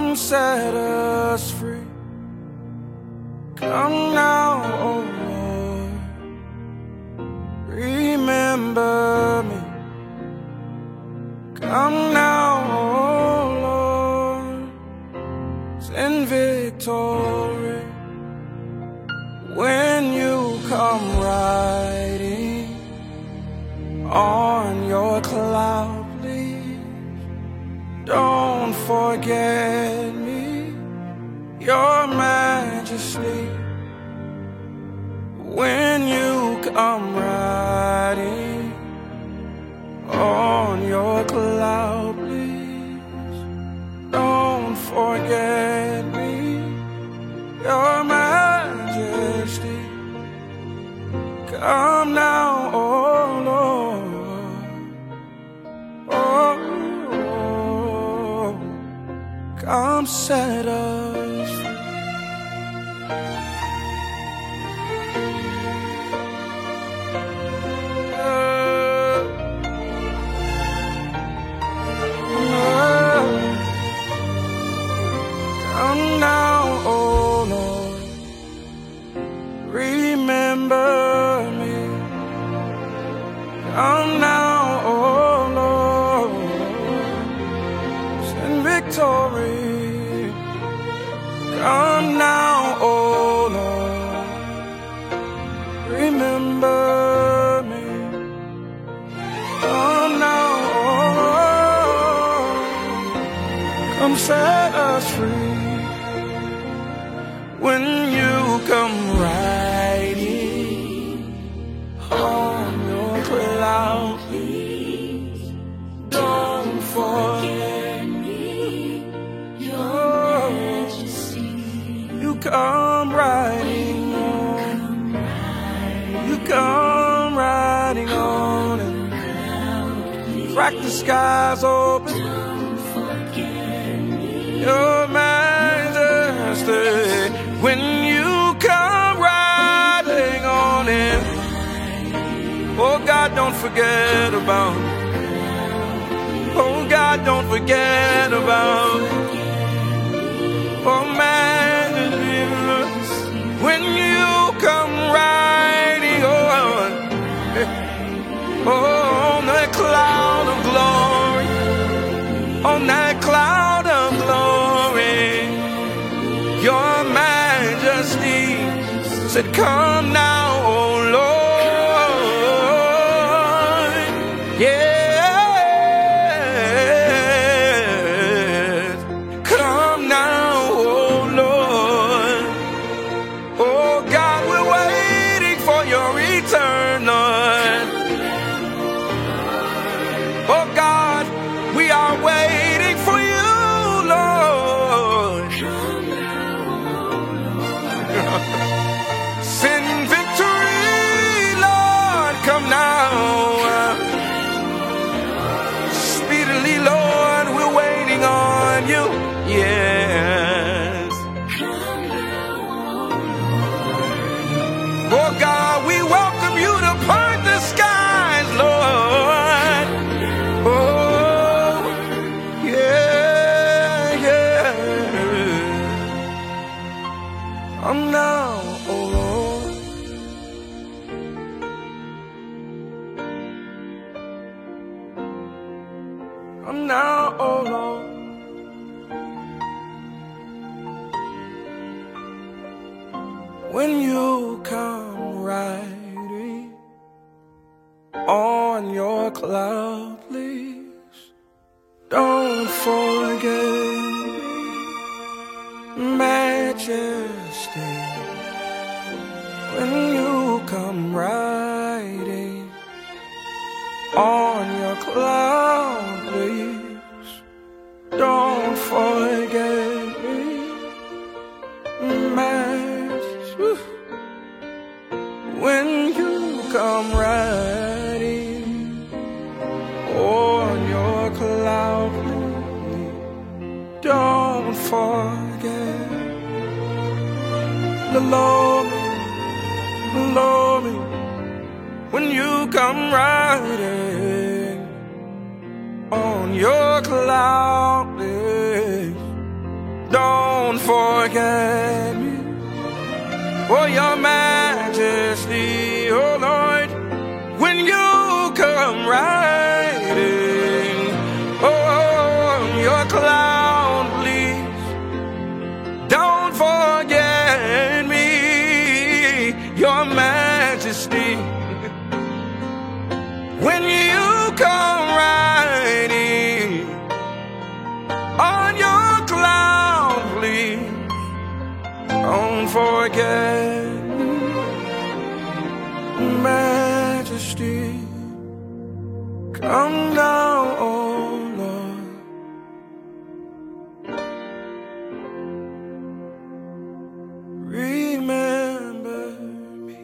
come set us free. Come now, oh Lord, remember me. Come now, oh Lord, send victory. When you come riding on your cloud, please don't forget me, your majesty. When you come riding on your cloud, please don't forget me, your majesty. Come now, oh Lord, oh, come set us free. Come now, oh Lord, remember me. Come now, oh Lord, send victory. Come now, oh Lord, remember me. Come now, oh, come set us free. When you come riding on your cloud, please don't forget me, your majesty. You come riding on, you come riding on and crack the skies open, your majesty. When you come riding on it, oh God, don't forget about it. Oh God, don't forget about it. Oh majesty, when you come riding on that cloud of glory, on that cloud of glory, your majesty said, come now, oh Lord, yes, come now, oh Lord. Oh God, we're waiting for your return, Lord. Oh God, we are waiting for you, Lord. Send victory, Lord, come now. Speedily, Lord, we're waiting on you. Yes. Oh God, we welcome you to part the skies, Lord. Oh, yeah, yeah. I'm now, oh Lord. I'm now, oh Lord. When you come riding on your cloud, please don't forget me, majesty. When you come riding on your cloud, please don't forget me, majesty. When you come riding on your cloud, please don't forget the Lord, me. When you come riding on your cloud, please don't forget me. Oh, your majesty, oh Lord, when you come riding, oh, your cloud, please, don't forget me, your majesty. When you come riding on your cloud, please, don't forget me, majesty. Come down, oh Lord. Remember me.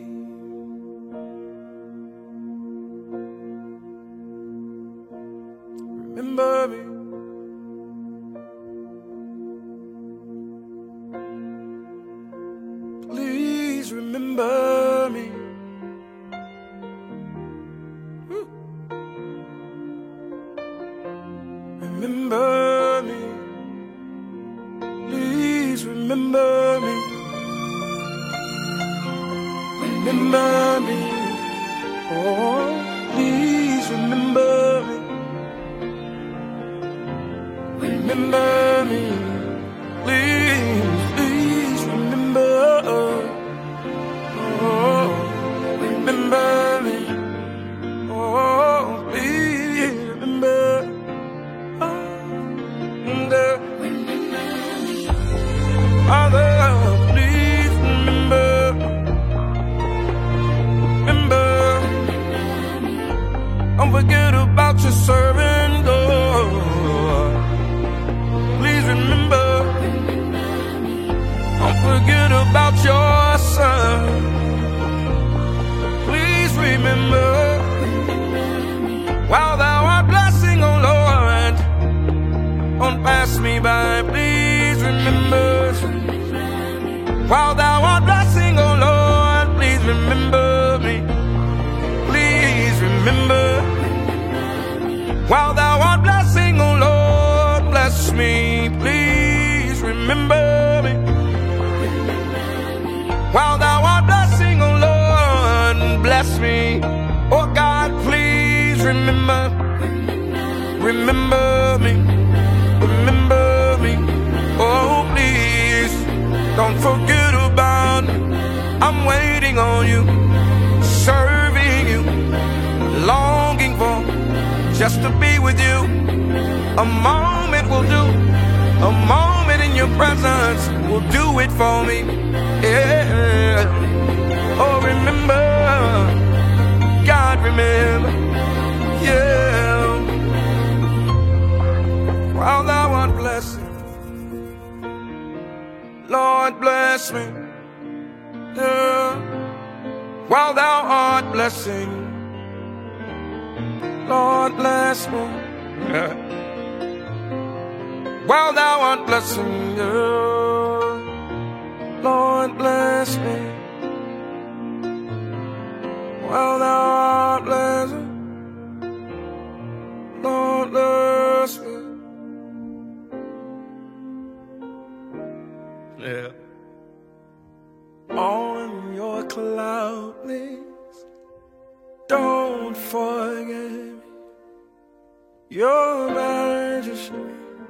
Remember me. Please remember me. Remember me. Please remember me. Remember me. Oh, please remember me. Remember me. Please, please remember. Oh, remember me. Oh, please remember. Father, please remember. Remember. Don't forget about your servant, Lord. Please remember. Don't forget about your son. Please remember. While thou art blessing, oh Lord, don't pass me by. Please remember. While thou art blessing, oh Lord, please remember me. Please remember. While thou art blessing, oh Lord, bless me. Please remember me. While thou art blessing, oh Lord, bless me. Oh God, please remember. Remember me. Remember me. Oh, please, don't forget about me. I'm waiting on you, serving you, longing for just to be with you. A moment will do. A moment in your presence will do it for me. Yeah. Oh, remember. God, remember. Yeah. While thou art blessing, Lord, bless me. Yeah. While thou art blessing, Lord, bless me. Yeah. While thou art blessing, yeah. Lord, bless me. While thou art blessing, Lord, bless me. Yeah. On your cloud, please, don't forget me, your majesty.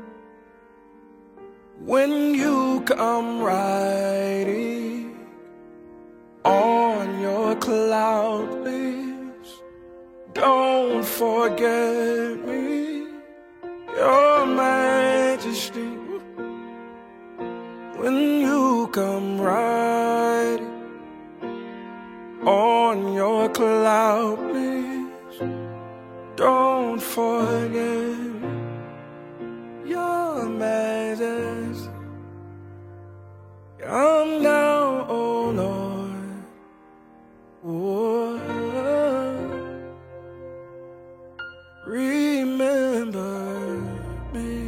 When you come riding on your cloud, please, don't forget me, your majesty. When you come riding on your cloud, please, don't forget your majesty. Come down, oh Lord. Oh, remember me.